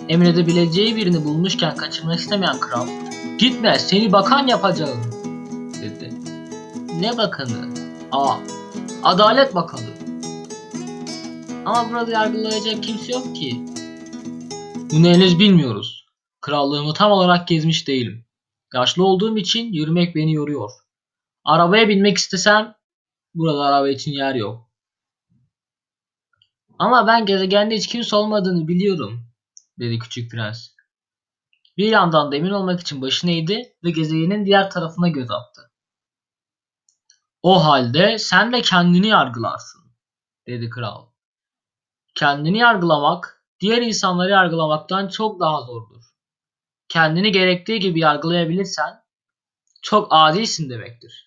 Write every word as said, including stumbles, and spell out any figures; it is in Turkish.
Emredebileceği birini bulmuşken kaçırmak istemeyen kral, "Gitme, seni bakan yapacağım," dedi. "Ne bakanı?" "Aa, Adalet Bakanı." "Ama burada yargılayacak kimse yok ki." "Bunu henüz bilmiyoruz. Krallığımı tam olarak gezmiş değilim. Yaşlı olduğum için yürümek beni yoruyor. Arabaya binmek istesem burada araba için yer yok." "Ama ben gezegende hiç kimse olmadığını biliyorum," dedi küçük prens. Bir yandan da emin olmak için başını eğdi ve gezegenin diğer tarafına göz attı. "O halde sen de kendini yargılarsın," dedi kral. "Kendini yargılamak, diğer insanları yargılamaktan çok daha zordur. Kendini gerektiği gibi yargılayabilirsen çok adilsin demektir."